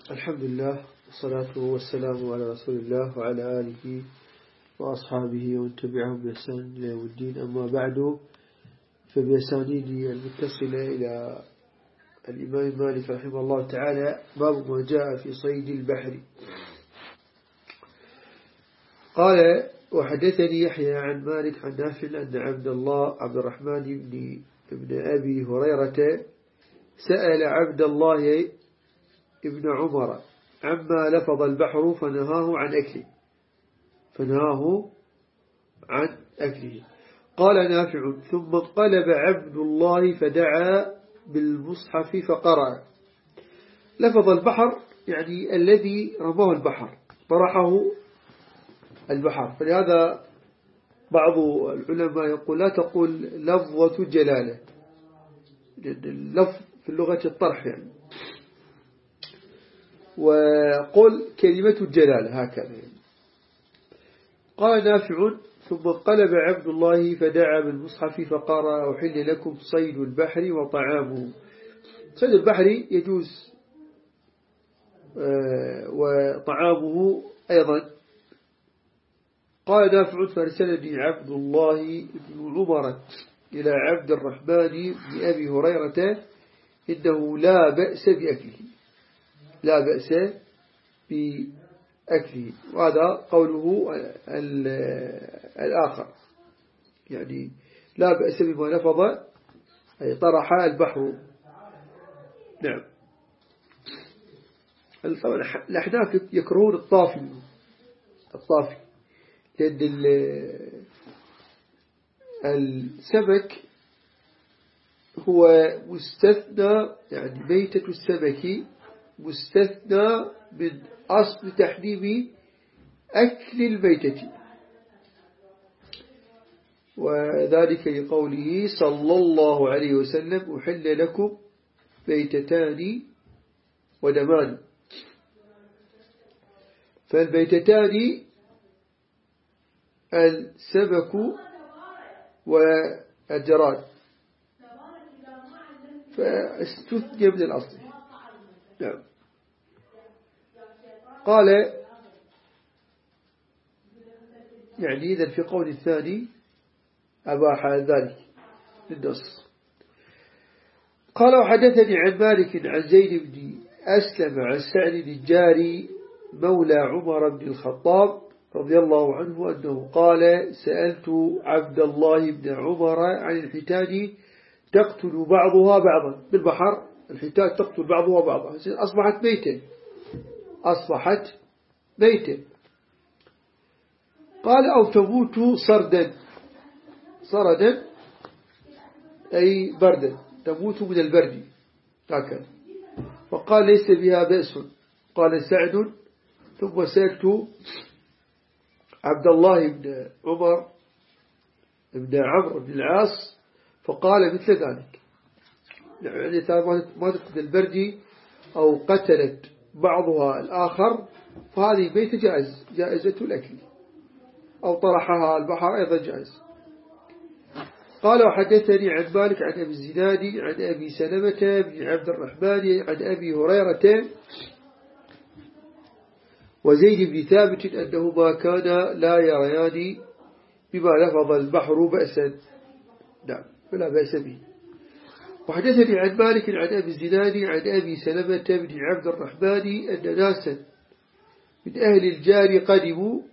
الحمد لله والصلاة والسلام على رسول الله وعلى آله وأصحابه ومن تبعهم بإحسان إلى يوم الدين. أما بعد، فبأسانيد المتصلة إلى الإمام مالك رحمه الله تعالى باب ما جاء في صيد البحر. قال: وحدثني يحيى عن مالك عن نافع أن عبد الرحمن بن أبي هريرة سأل عبد الله ابن عمر عما لفظ البحر فنهاه عن أكله. قال نافع: ثم انقلب عبد الله فدعا بالمصحف فقرأ. لفظ البحر يعني الذي رماه البحر، طرحه البحر. فلهذا بعض العلماء يقول لا تقول لفظة جلالة، اللفظ في اللغة الطرح يعني، وقل كلمة الجلالة هكذا يعني. قال نافع: ثم انقلب عبد الله فدعا بالمصحف فقرأ: أحل لكم صيد البحر وطعامه. صيد البحر يجوز وطعامه أيضا. قال نافع: فارسلني عبد الله بن عمر إلى عبد الرحمن بن أبي هريرة إنه لا بأس بأكله. وهذا قوله الآخر، يعني لا بأس بما لفظ أي طرح البحر. نعم. الأحناف يكرهون الطافي، لأن السمك هو مستثنى، يعني ميتة السمك مستثنى من أصل تحريم أكل الميتة، وذلك لقوله صلى الله عليه وسلم: أحل لكم ميتتان ودمان. فالميتتان السمك والجراد، فاستثني من الأصل. نعم. قال: يعني إذن في قول الثاني أباح ذلك للنص. قال: وحدثني عن مالك عن زيد بن أسلم عن سعد الجاري مولى عمر بن الخطاب رضي الله عنه أنه قال: سألت عبد الله بن عمر عن الحيتان تقتل بعضها بعضا بالبحر. الحيتان تقتل بعضها بعضا، أصبحت ميتة. قال: أو تموت صردا أي بردا، تموت من البرد هكذا. فقال: ليس بها بأس. قال سعد: ثم سألت عبد الله بن عمر بن عمرو بن العاص فقال مثل ذلك، يعني ما تقتل البرد أو قتلت بعضها الآخر، فهذه بيت جائزة الأكل، أو طرحها البحر أيضا جائز. قال: وحدثني عن مالك عن أبي الزناد عن أبي سلمة بن عبد الرحمن عن أبي هريرة وزيد بن ثابت أنهما كانا لا يريان بما لفظ البحر بأسا. نعم، فلا بأس به. وحدثني عن مالك عن أبي الزناد عن أبي سلمة بن عبد الرحمن أن ناسا من أهل الجار قدموا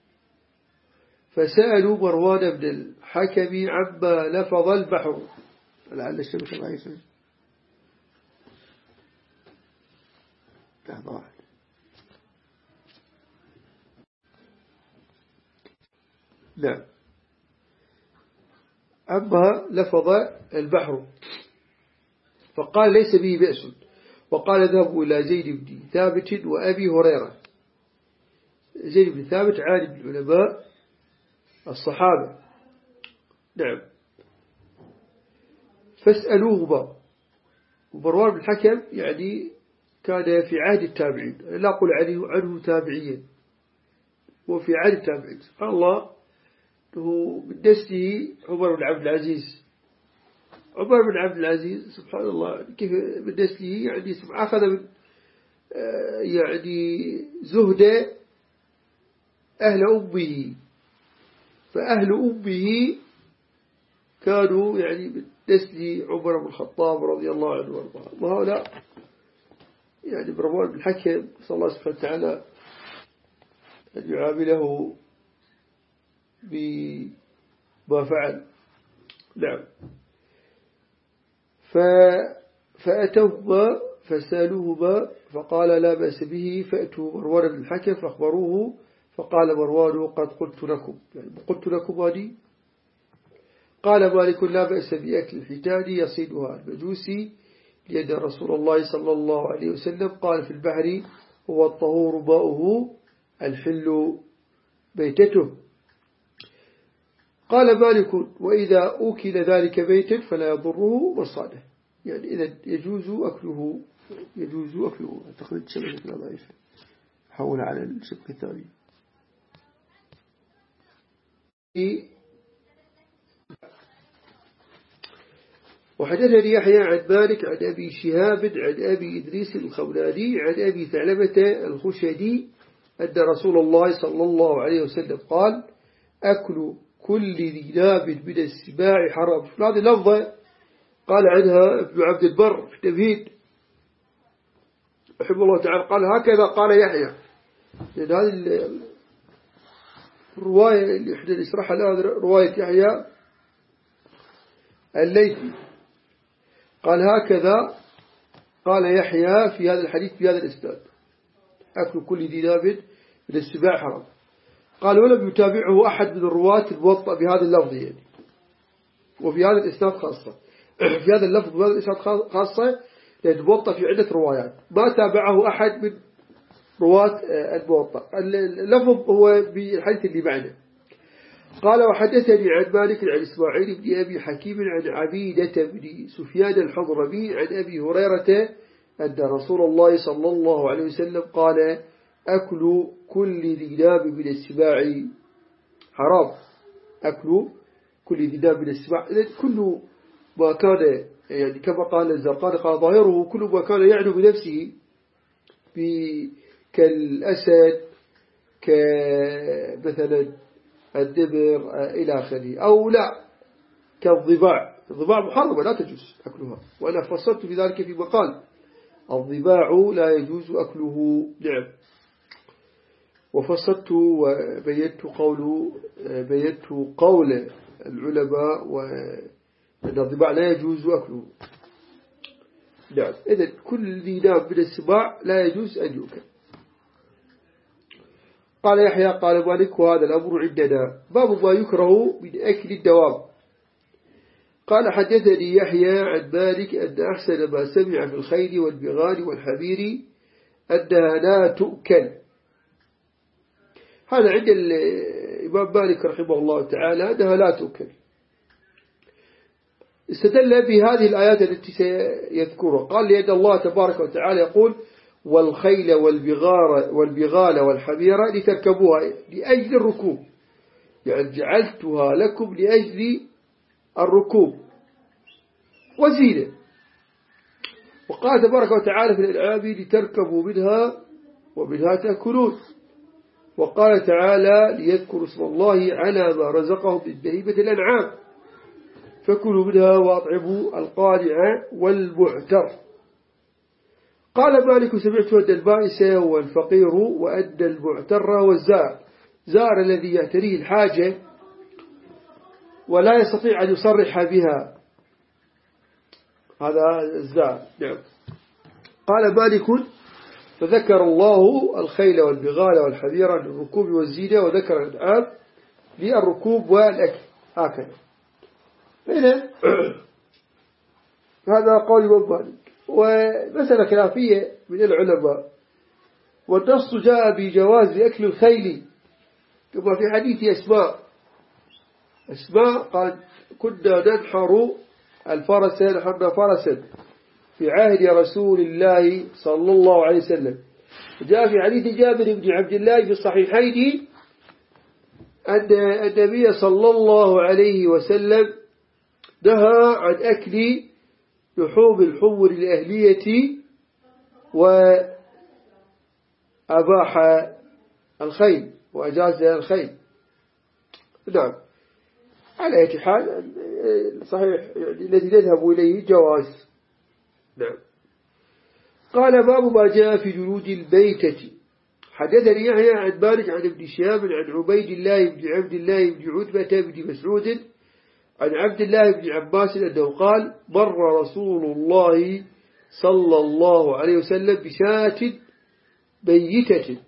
فسألوا مروان بن الحكم عما لفظ البحر. لعل الشمس ضعيفة. نعم. عما لفظ البحر، فقال: ليس به بأس. وقال: اذهبوا إلى زيد بن ثابت وأبي هريرة. زيد بن ثابت عالم من علماء الصحابة. نعم. فاسألوهما. ومروان بن الحكم يعني كان في عهد التابعين، لا أقول عنه تابعيا، وفي عهد التابعين. سبحان الله، أنه من نسله عمر بن عبد العزيز. عمر بن عبد العزيز سبحان الله كيف من نسله، يعني أخذ يعني زهد أهل أمه، فأهل أمه كانوا يعني من نسل عمر بن الخطاب رضي الله عنه وارضاه، وهؤلاء يعني مروان بن الحكم صلى الله سبحانه وتعالى أن يعامله بما فعل. نعم. فأتوهما فسألوهما فقال لا بأس به، فأتوا مروان بن الحكم فأخبروه فقال مروان قد قلت لكم، يعني قلت لكم هذه. قال مالك لا بأس بأكل الحيتان يصيدها المجوسي، لأن رسول الله صلى الله عليه وسلم قال في البحر هو الطهور ماؤه الحل بيتته. قال مالك وإذا أكل ذلك بيتا فلا يضره مصاده، يعني إذا يجوز أكله، يجوز أكله. أعتقد شبكة ضعيفة، حول على الشبكة الثانية. وحدثني يحيى عن مالك عن أبي شهاب عن أبي إدريس الخولاني عن أبي ثعلبة الخشدي أن رسول الله صلى الله عليه وسلم قال أكل كل ذي ناب من السباع حرام. هذه اللفظة قال عنها ابن عبد البر في التمهيد رحمه الله تعالى، قال هكذا قال يحيى، لأن هذه الرواية اللي احنا نشرحها الآن رواية يحيى الليثي، قال هكذا قال يحيى في هذا الحديث في هذا الإسناد أكل كل ذي ناب من السباع حرام. قال ولم يتابعه أحد من الرواة الموطأ بهذا اللفظ، يعني وفي هذا الإسناد خاصة، في هذا اللفظ وهذا الإسناد خاصة، لأن الموطأ في عدة روايات ما تابعه أحد من رواة الموطأ. اللفظ هو بالحديث اللي بعده. قال وحدثني عن مالك عن إسماعيل بن أبي حكيم عن عبيدة بن سفيان الحضرمي عن أبي هريرة أن رسول الله صلى الله عليه وسلم قال أكل كل ذي ناب من السباع حرام. أكل كل ذي ناب من السباع، كل ما كان يعني كما قال الزرقاني قال ظاهره كل ما كان يعنو بنفسه كالأسد كمثلا الدبر إلى آخره، أو لا كالضباع. الضباع محرمة لا تجوز أكلها، وأنا فصلت في ذلك في مقال الضباع لا يجوز أكله. نعم. وفصلت وبيت قول العلماء وأن الضباع لا يجوز أكله. نعم. إذن كل ذي ناب من السباع لا يجوز أن يؤكل. قال يحيى قال مالك وهذا الأمر عندنا باب ما يكره من أكل الدواب. قال حدثني يحيى عن مالك أن أحسن ما سمع في الخيل والبغال والحمير أنها لا تؤكل. هذا عند الإمام مالك رحمه الله تعالى أنها لا تؤكل. استدل بهذه الآيات التي سيذكرها، قال لأن الله تبارك وتعالى يقول والخيل والبغال والحمير لتركبوها لأجل الركوب، يعني جعلتها لكم لأجل الركوب وزينة. وقال تبارك وتعالى في الأنعام لتركبوا منها ومنها تأكلون. وقال تعالى ليذكروا اسم الله على ما رزقهم من بهيمة الأنعام فكلوا منها وأطعموا القانع والمعتر. قال مالك سمعت أن البائس هو الفقير وأن المعتر هو الزار، زار الذي يعتريه الحاجة ولا يستطيع أن يصرح بها، هذا الزار. نعم. قال مالك فذكر الله الخيل والبغال والحمير للركوب والزينة، وذكر الأنعام للركوب والأكل. هكذا. هذا قول ابن مالك. ومسألة خلافية من العلماء، والنص جاء بجواز أكل الخيل كما في حديث أسماء قال كنا ننحر الفرس، نحرنا فرسا في عهد رسول الله صلى الله عليه وسلم. جاء في حديث جابر بن عبد الله في الصحيحين أن النبي صلى الله عليه وسلم نهى عن أكل لحوم الحمر الأهلية أباح الخيل وأجاز الخيل. نعم، على أي حال صحيح يعني الذي نذهب إليه جواز. نعم. قال باب ما جاء في جلود البيتة. حدثني يحيى عن مالك عن ابن شهاب عن عبيد الله بن عبد الله بن عتبة بن مسعود عن عبد الله بن عباس أنه قال مر رسول الله صلى الله عليه وسلم بشاة بيتة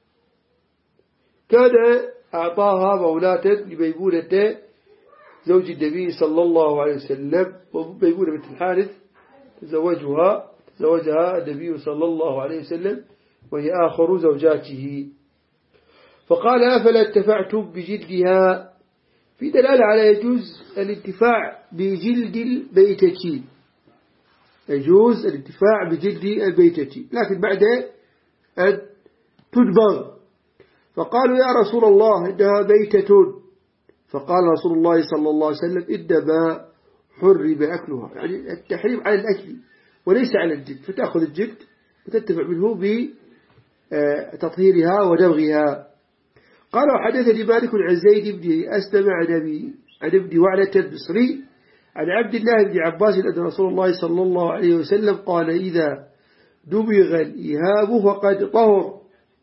كان أعطاها مولاة لميمونة زوج النبي صلى الله عليه وسلم، وميمونة بنت الحارث زوجها النبي صلى الله عليه وسلم وهي آخر زوجاته. فقال أفلا انتفعتم بجلدها، في دلالة على يجوز الانتفاع بجلد البيتة، يجوز الانتفاع بجلد البيتة لكن بعد أن تدبغ. فقالوا يا رسول الله إنها بيتة، فقال رسول الله صلى الله عليه وسلم إنما حرم أكلها، يعني التحريم على الأكل وليس على الجلد، فتأخذ الجلد وتنتفع منه بتطهيرها ودبغها. قال وحدثني مالك عن زيد بن أسلم عن ابن وعلة البصري عن عبد الله بن عباس أن رسول الله صلى الله عليه وسلم قال إذا دبغ الإهاب فقد طهر.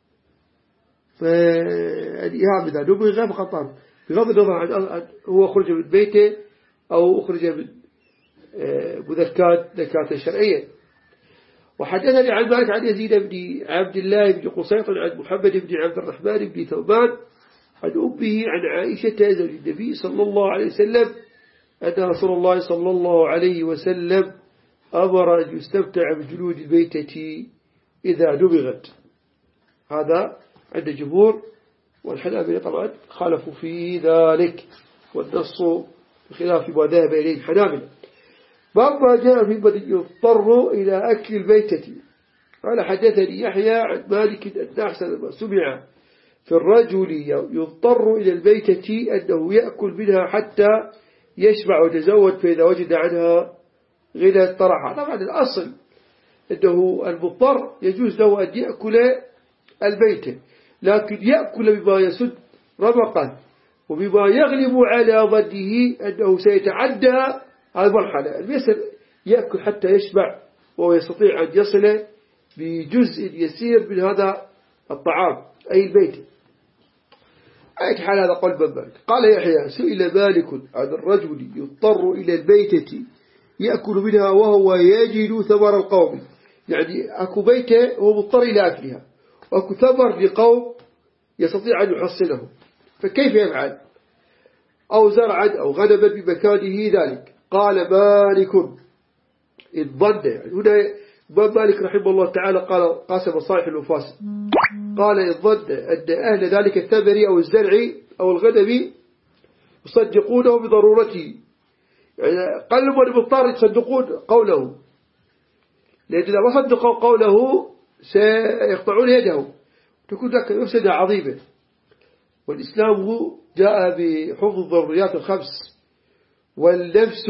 فالإهاب إذا دبغ فقد طهر بغض النظر عن هو خرج من بيته أو أخرج من مذكات شرعية. وحدثني عن مالك عن يزيد بن عبد الله بن قصيط عن محمد بن عبد الرحمن بن ثوبان عن أمه عن عائشة زوج النبي صلى الله عليه وسلم أن رسول الله صلى الله عليه وسلم أمر أن يستمتع بجلود البيتة إذا دبغت. هذا عند الجمهور، والحنابلة طبعا خالفوا في ذلك، والنص بخلاف ما ذهب إليه الحنابلة. باب ما جاء في من يضطر إلى أكل البيتة. قال حدثني يحيى عن مالك أن أحسن ما سمع في الرجل يضطر إلى البيتة أنه يأكل منها حتى يشبع ويتزود، فإذا وجد عنها غنى طرحها. طبعا الأصل أنه المضطر يجوز له أن يأكل البيتة، لكن يأكل بما يسد رمقه وبما يغلب على ظنه أنه سيتعدى هذه المرحلة. الميسر يأكل حتى يشبع ويستطيع أن يصل بجزء يسير من هذا الطعام أي البيت. أي حال هذا قول مالك. قال يحيى سئل مالك عن الرجل يضطر إلى البيتة يأكل منها وهو يجد ثمر القوم، يعني أكو بيتة هو مضطر إلى أكلها، وأكو ثمر لقوم يستطيع أن يحصله، فكيف يفعل؟ أو زرعا أو غنما بمكانه ذلك. قال مالك إن ظن، يعني هنا مالك رحمه الله تعالى قال قاسم صالح الوفاس، قال إن ظن أن أهل ذلك الثمر أو الزرع أو الغنم يصدقونه بضرورته، يعني قلبوا المضطر يصدقون قوله، لأن إذا ما صدقوا قوله سيقطعون يده، تكون ذلك مفسدة عظيمة. والإسلام جاء بحفظ الضروريات الخمس، والنفس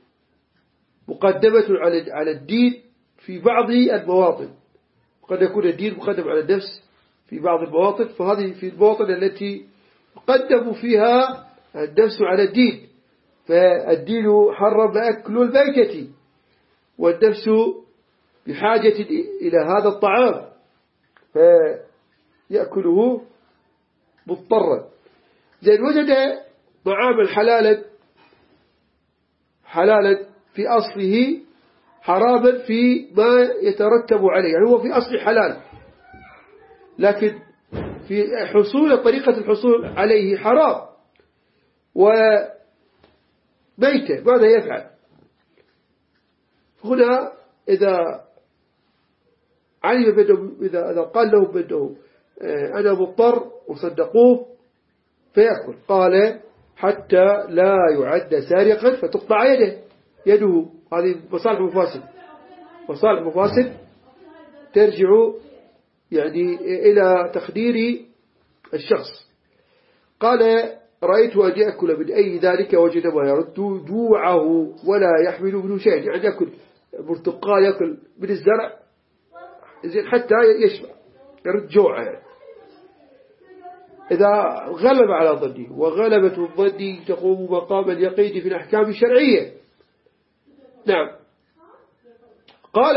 مقدمة على الدين في بعض المواطن، قد يكون الدين مقدم على النفس في بعض المواطن، فهذه في المواطن التي يقدم فيها النفس على الدين، فالدين حرم أكل البيتة، والنفس بحاجة إلى هذا الطعام فيأكله مضطرا. إذن وجد طعاما حلالا في أصله، حراما في ما يترتب عليه، يعني هو في أصل حلال، لكن في طريقة الحصول عليه حرام وميتة، ماذا يفعل؟ هنا إذا علم بأنه إذا قال له بأنه أنا مضطر وصدقوه فيأكل، قال حتى لا يعد سارقا فتقطع يده. هذه مصالح مفاسد، مصالح مفاسد ترجع يعني إلى تقدير الشخص. قال رأيت أن يأكل من أي ذلك وجد ما يرد جوعه ولا يحمل منه شيء، يعني يأكل برتقال، يأكل من الزرع حتى يشبع. يرد جوعه إذا غلب على ظنه، وغلبة الظن تقوم مقام اليقين في الأحكام الشرعية. نعم. قال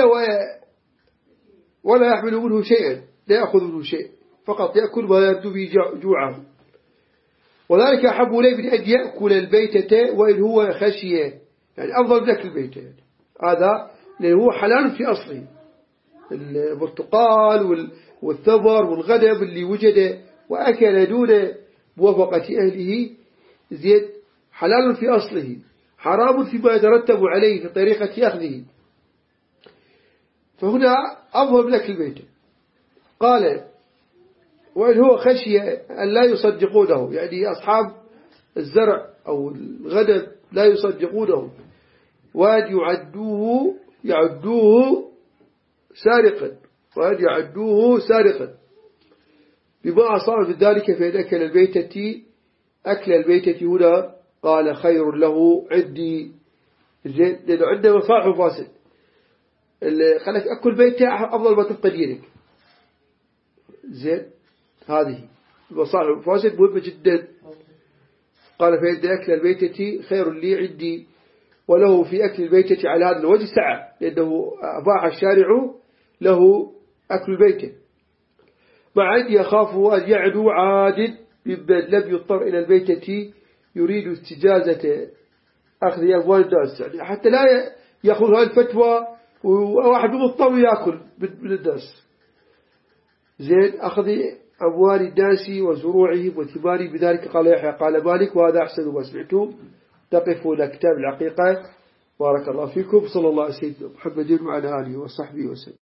ولا يحمل منه شيئا، لا يأخذ منه شيء، فقط يأكل ما يبدو به جوعه. وذلك أحب إليه من أن يأكل البيتة وإن هو خشية، يعني أفضل من أكل البيتة يعني. هذا لأنه هو حلال في أصله، البرتقال والثمر والغنم اللي وجد وأكل دون موافقة أهله زين حلال في أصله، حرام فيما يترتب عليه في طريقة أخذه، فهنا أفضل من أكل البيتة. قال وإن هو خشية أن لا يصدقونه، يعني أصحاب الزرع أو الغنم لا يصدقونه، وأن يعدوه سارقا بما أصاب من ذلك، فإن أكل البيتة هنا قال خير له عندي، زين، لأنه عنده مصالح فاسد، خلك أكل بيتة أفضل ما تبقى دينك، زين، هذه المصالح الفاسد مهمة جدا. قال فإن أكل البيتة خير لي عندي، وله في أكل البيتة على هذا الوجه سعة، لأنه أباح الشارع له أكل البيتة، مع أن يخافه أن يعدو عاد ممن لم يضطر إلى البيتة يريد استجازة أخذ أموال الناس، يعني حتى لا يأخذ هذه الفتوى وواحد مضطر يأكل من الناس، زين، أخذ أموال الناس وزروعهم وثمارهم، بذلك قال يحيى قال مالك وهذا أحسن ما سمعتم. تقف إلى كتاب العقيقة. بارك الله فيكم. صلى الله عليه وسلم محمد وعلى آله وصحبه وسلم.